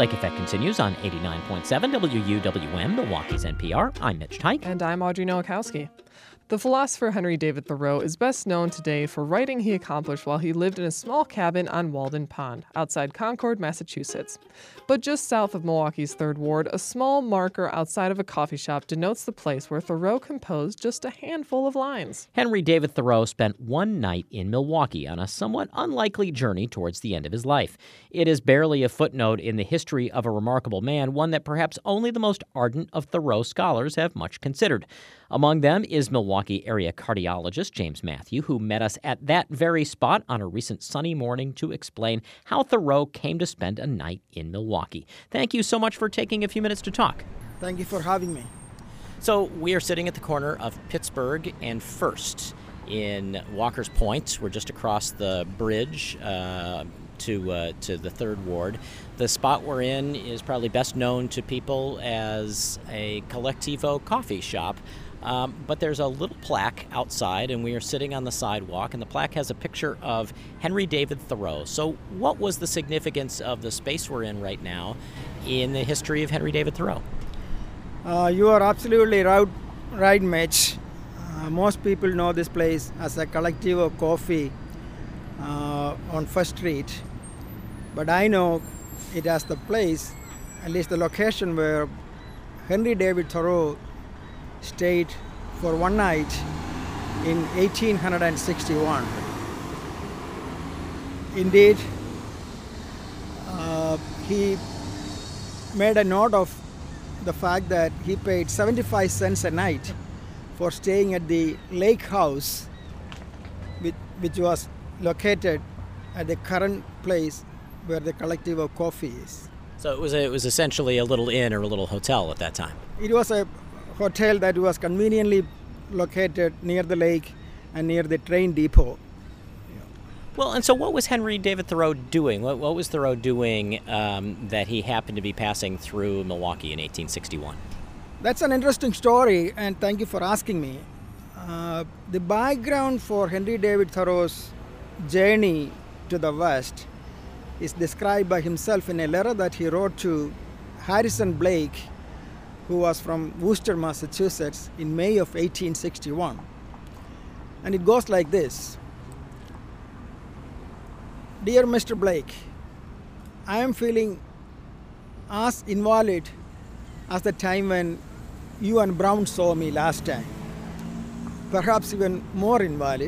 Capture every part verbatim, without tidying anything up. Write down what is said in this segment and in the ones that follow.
Lake Effect continues on eighty-nine point seven W U W M, Milwaukee's N P R. I'm Mitch Teich. And I'm Audrey Nowakowski. The philosopher Henry David Thoreau is best known today for writing he accomplished while he lived in a small cabin on Walden Pond, outside Concord, Massachusetts. But just south of Milwaukee's third Ward, a small marker outside of a coffee shop denotes the place where Thoreau composed just a handful of lines. Henry David Thoreau spent one night in Milwaukee on a somewhat unlikely journey towards the end of his life. It is barely a footnote in the history of a remarkable man, one that perhaps only the most ardent of Thoreau scholars have much considered. Among them is Milwaukee area cardiologist James Matthew, who met us at that very spot on a recent sunny morning to explain how Thoreau came to spend a night in Milwaukee. Thank you so much for taking a few minutes to talk. Thank you for having me. So we are sitting at the corner of Pittsburgh and First in Walker's Point. We're just across the bridge uh, to uh, to the third Ward. The spot we're in is probably best known to people as a Collectivo coffee shop. Um, but there's a little plaque outside, and we are sitting on the sidewalk, and the plaque has a picture of Henry David Thoreau. So what was the significance of the space we're in right now in the history of Henry David Thoreau? Uh, you are absolutely right, right Mitch. Uh, most people know this place as a Collectivo Coffee uh, on First Street. But I know it as the place, at least the location where Henry David Thoreau stayed for one night in eighteen sixty-one. Indeed, uh, he made a note of the fact that he paid seventy-five cents a night for staying at the Lake House, which, which was located at the current place where the Collectivo Coffee is. So it was a, it was essentially a little inn or a little hotel at that time. It was a hotel that was conveniently located near the lake and near the train depot. Well, and so what was Henry David Thoreau doing? What, what was Thoreau doing um, that he happened to be passing through Milwaukee in eighteen sixty-one? That's an interesting story, and thank you for asking me. Uh, the background for Henry David Thoreau's journey to the West is described by himself in a letter that he wrote to Harrison Blake, who was from Worcester, Massachusetts, in May of eighteen sixty-one. And it goes like this. Dear Mister Blake, I am feeling as invalid as the time when you and Brown saw me last time. Perhaps even more invalid.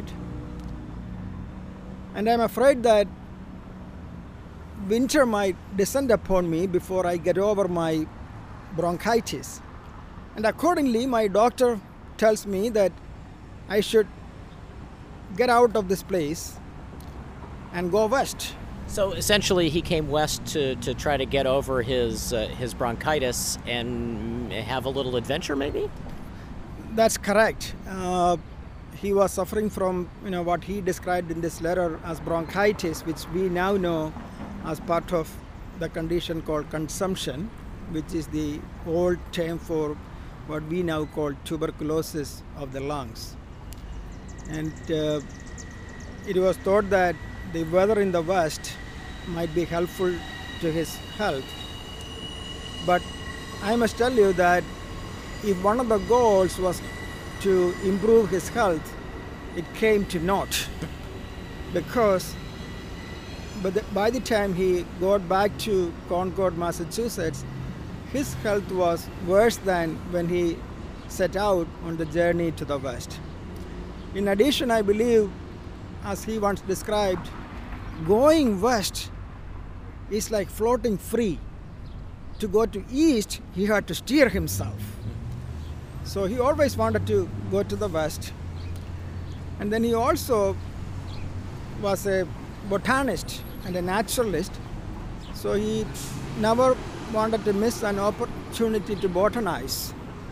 And I'm afraid that winter might descend upon me before I get over my bronchitis. And accordingly, my doctor tells me that I should get out of this place and go west. So essentially, he came west to, to try to get over his uh, his bronchitis and have a little adventure, maybe? That's correct. Uh, he was suffering from, you know, what he described in this letter as bronchitis, which we now know as part of the condition called consumption, which is the old term for what we now call tuberculosis of the lungs. And uh, it was thought that the weather in the West might be helpful to his health. But I must tell you that if one of the goals was to improve his health, it came to naught. Because but the, by the time he got back to Concord, Massachusetts, his health was worse than when he set out on the journey to the West. In addition, I believe, as he once described, going west is like floating free. To go to east, he had to steer himself. So he always wanted to go to the west. And then he also was a botanist and a naturalist. So he never wanted to miss an opportunity to botanize.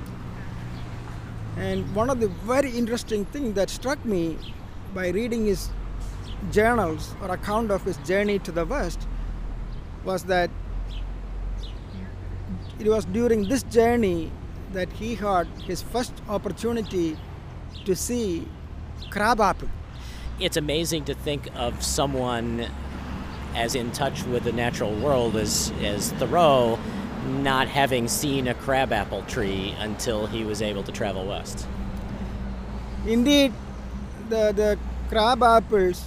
And one of the very interesting things that struck me by reading his journals or account of his journey to the West was that it was during this journey that he had his first opportunity to see crabapple. It's amazing to think of someone as in touch with the natural world as, as Thoreau, not having seen a crabapple tree until he was able to travel west. Indeed, the, the crab apples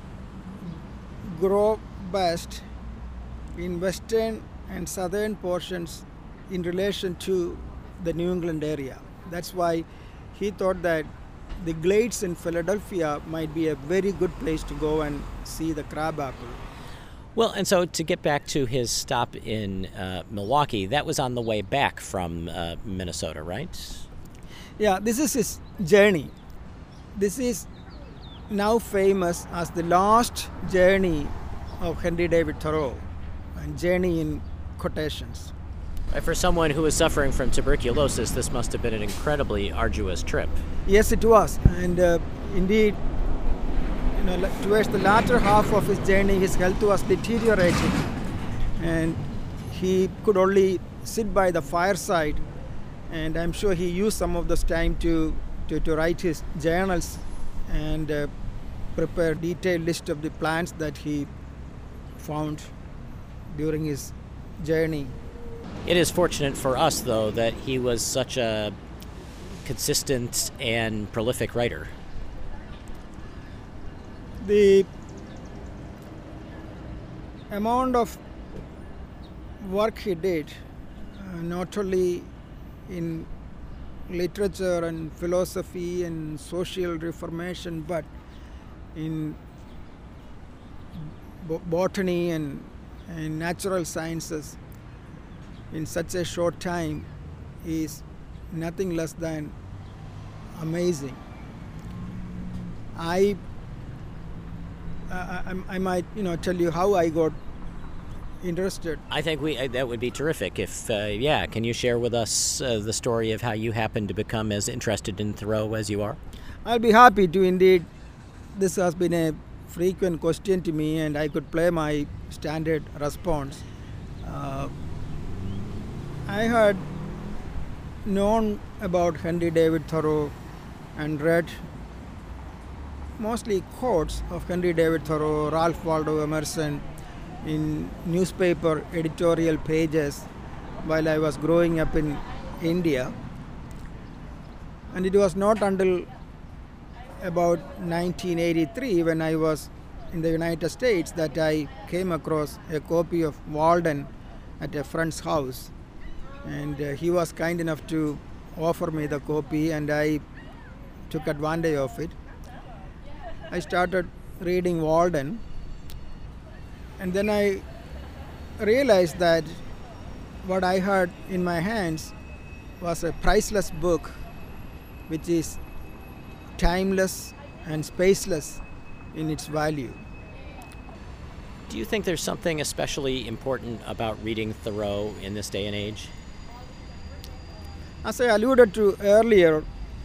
grow best in western and southern portions in relation to the New England area. That's why he thought that the glades in Philadelphia might be a very good place to go and see the crab apple. Well, and so to get back to his stop in uh, Milwaukee, that was on the way back from uh, Minnesota, right? Yeah, this is his journey. This is now famous as the last journey of Henry David Thoreau, and journey in quotations. For someone who was suffering from tuberculosis, this must have been an incredibly arduous trip. Yes, it was. And uh, indeed, you know, towards the latter half of his journey, his health was deteriorating. And he could only sit by the fireside. And I'm sure he used some of this time to, to, to write his journals and uh, prepare a detailed list of the plants that he found during his journey. It is fortunate for us, though, that he was such a consistent and prolific writer. The amount of work he did, uh, not only in literature and philosophy and social reformation, but in b- botany and, and natural sciences, in such a short time is nothing less than amazing. I, I, I might, you know, tell you how I got interested. I think we uh, that would be terrific. If uh, yeah, can you share with us uh, the story of how you happened to become as interested in Thoreau as you are? I'll be happy to. Indeed, this has been a frequent question to me, and I could play my standard response. Uh, I had known about Henry David Thoreau and read mostly quotes of Henry David Thoreau, Ralph Waldo Emerson in newspaper editorial pages while I was growing up in India. And it was not until about nineteen eighty-three, when I was in the United States, that I came across a copy of Walden at a friend's house. And uh, he was kind enough to offer me the copy, and I took advantage of it. I started reading Walden, and then I realized that what I had in my hands was a priceless book, which is timeless and spaceless in its value. Do you think there's something especially important about reading Thoreau in this day and age? As I alluded to earlier,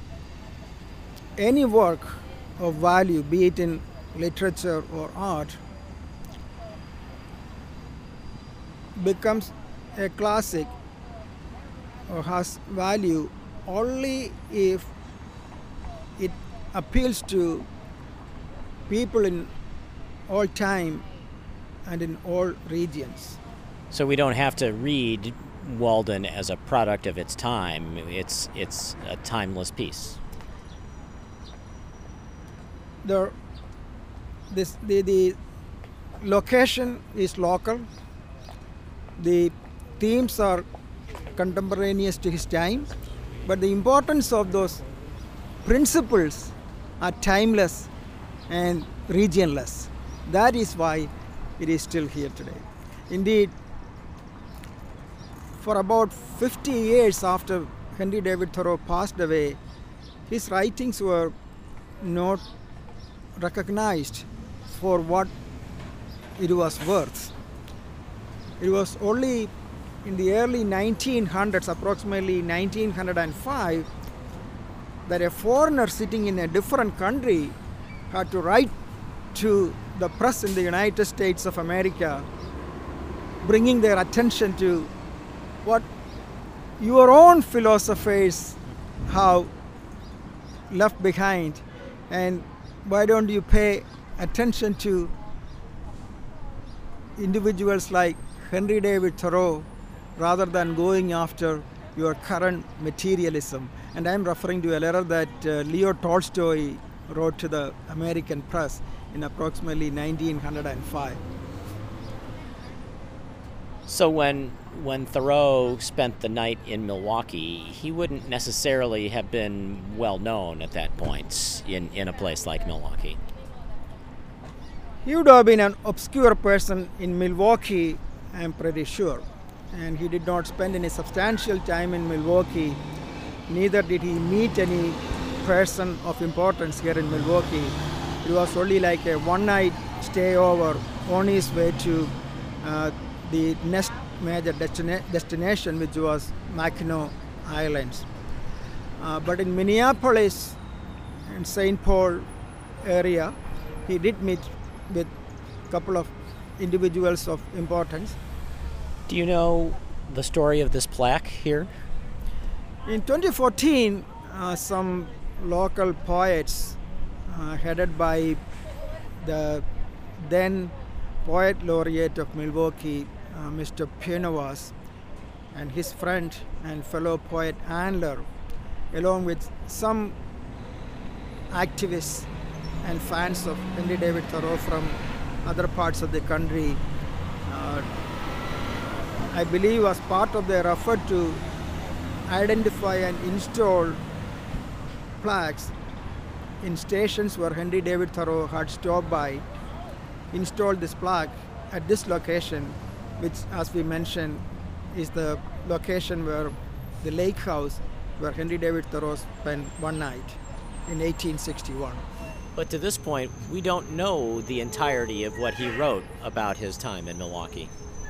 any work of value, be it in literature or art, becomes a classic or has value only if it appeals to people in all time and in all regions. So we don't have to read Walden as a product of its time. It's it's a timeless piece. The this the, the location is local. The themes are contemporaneous to his time, but the importance of those principles are timeless and regionless. That is why it is still here today. Indeed, for about fifty years after Henry David Thoreau passed away, his writings were not recognized for what it was worth. It was only in the early nineteen hundreds, approximately nineteen oh five, that a foreigner sitting in a different country had to write to the press in the United States of America, bringing their attention to what your own philosophers have left behind, and why don't you pay attention to individuals like Henry David Thoreau rather than going after your current materialism. And I'm referring to a letter that uh, Leo Tolstoy wrote to the American press in approximately nineteen oh five. So when when Thoreau spent the night in Milwaukee, he wouldn't necessarily have been well known at that point in, in a place like Milwaukee. He would have been an obscure person in Milwaukee, I'm pretty sure. And he did not spend any substantial time in Milwaukee. Neither did he meet any person of importance here in Milwaukee. It was only like a one-night stay over on his way to uh, the next major destina- destination, which was Mackinac Islands. Uh, but in Minneapolis and Saint Paul area, he did meet with a couple of individuals of importance. Do you know the story of this plaque here? In twenty fourteen, uh, some local poets, uh, headed by the then poet laureate of Milwaukee, uh, Mister Penavas, and his friend and fellow poet Andler, along with some activists and fans of Henry David Thoreau from other parts of the country, uh, I believe as part of their effort to identify and install plaques in stations where Henry David Thoreau had stopped by, installed this plaque at this location, which, as we mentioned, is the location where the lake house where Henry David Thoreau spent one night in eighteen sixty-one. But to this point, we don't know the entirety of what he wrote about his time in Milwaukee.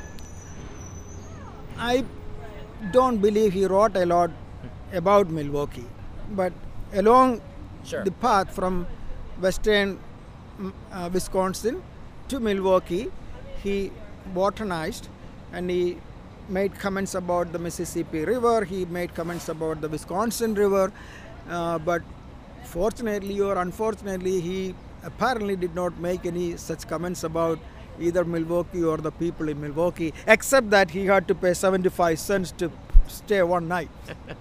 I don't believe he wrote a lot about Milwaukee, but along Sure. the path from western uh, Wisconsin to Milwaukee, he botanized and he made comments about the Mississippi River, he made comments about the Wisconsin River, uh, but fortunately or unfortunately, he apparently did not make any such comments about either Milwaukee or the people in Milwaukee, except that he had to pay seventy-five cents to stay one night.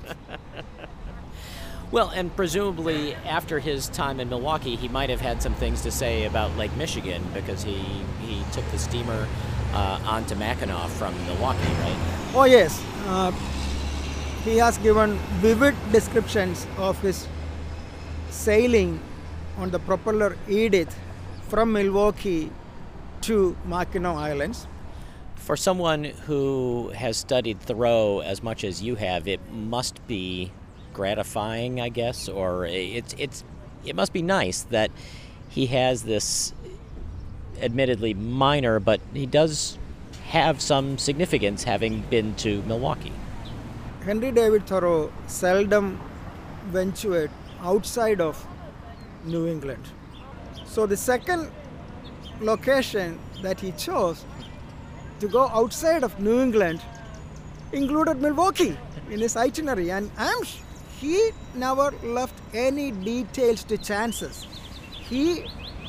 Well, and presumably after his time in Milwaukee, he might have had some things to say about Lake Michigan because he, he took the steamer uh, on to Mackinac from Milwaukee, right? Oh yes, uh, he has given vivid descriptions of his sailing on the propeller Edith from Milwaukee to Mackinac Islands. For someone who has studied Thoreau as much as you have, it must be gratifying, I guess, or it's it's it must be nice that he has this admittedly minor, but he does have some significance having been to Milwaukee. Henry David Thoreau seldom ventured outside of New England. So the second location that he chose to go outside of New England included Milwaukee in his itinerary, and I'm he never left any details to chances. He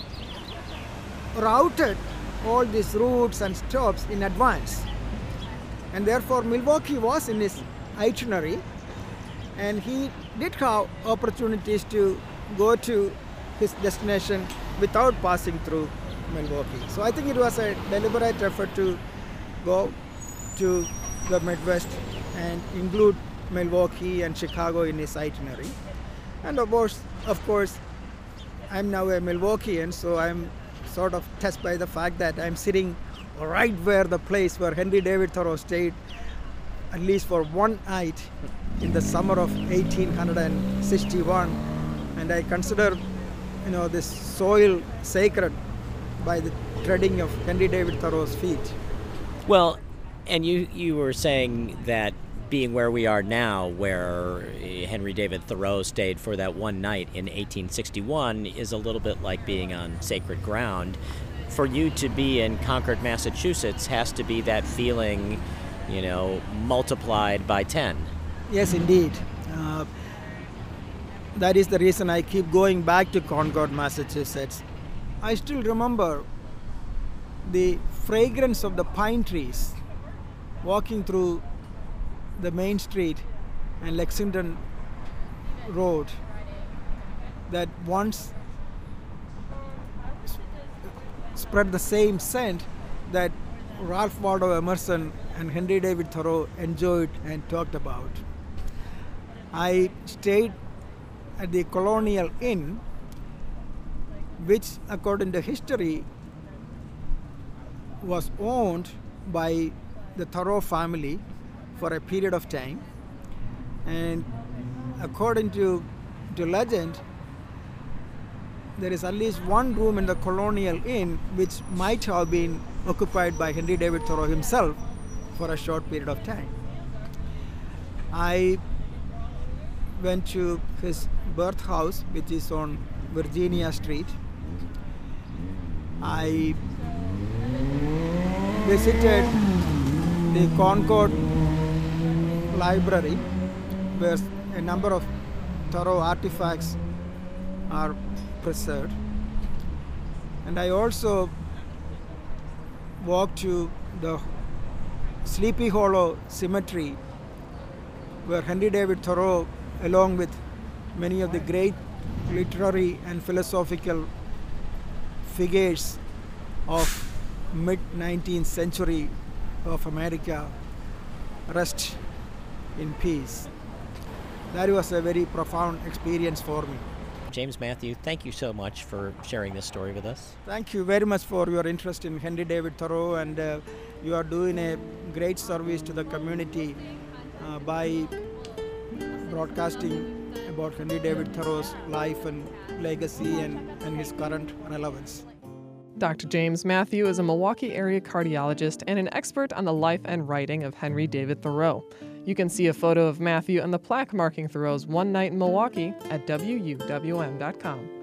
routed all these routes and stops in advance, and therefore Milwaukee was in his itinerary, and he did have opportunities to go to his destination without passing through Milwaukee. So I think it was a deliberate effort to go to the Midwest and include Milwaukee and Chicago in his itinerary. And of course, of course, I'm now a Milwaukeean, so I'm sort of touched by the fact that I'm sitting right where the place where Henry David Thoreau stayed, at least for one night in the summer of eighteen sixty-one. And I consider, you know, this soil sacred by the treading of Henry David Thoreau's feet. Well, and you, you were saying that being where we are now, where Henry David Thoreau stayed for that one night in eighteen sixty-one, is a little bit like being on sacred ground. For you to be in Concord, Massachusetts, has to be that feeling, you know, multiplied by ten. Yes, indeed. Uh, that is the reason I keep going back to Concord, Massachusetts. I still remember the fragrance of the pine trees walking through the main street and Lexington Road that once spread the same scent that Ralph Waldo Emerson and Henry David Thoreau enjoyed and talked about. I stayed at the Colonial Inn, which according to history was owned by the Thoreau family for a period of time, and according to, to legend, there is at least one room in the Colonial Inn which might have been occupied by Henry David Thoreau himself for a short period of time. I went to his birth house, which is on Virginia Street. I visited the Concord Library, where a number of Thoreau artifacts are preserved. And I also walked to the Sleepy Hollow Cemetery, where Henry David Thoreau, along with many of the great literary and philosophical figures of mid-nineteenth century of America, rest in peace. That was a very profound experience for me. James Matthew, thank you so much for sharing this story with us. Thank you very much for your interest in Henry David Thoreau, and uh, you are doing a great service to the community uh, by broadcasting about Henry David Thoreau's life and legacy and, and his current relevance. Doctor James Matthew is a Milwaukee area cardiologist and an expert on the life and writing of Henry David Thoreau. You can see a photo of Matthew and the plaque marking Thoreau's one night in Milwaukee at W U W M dot com.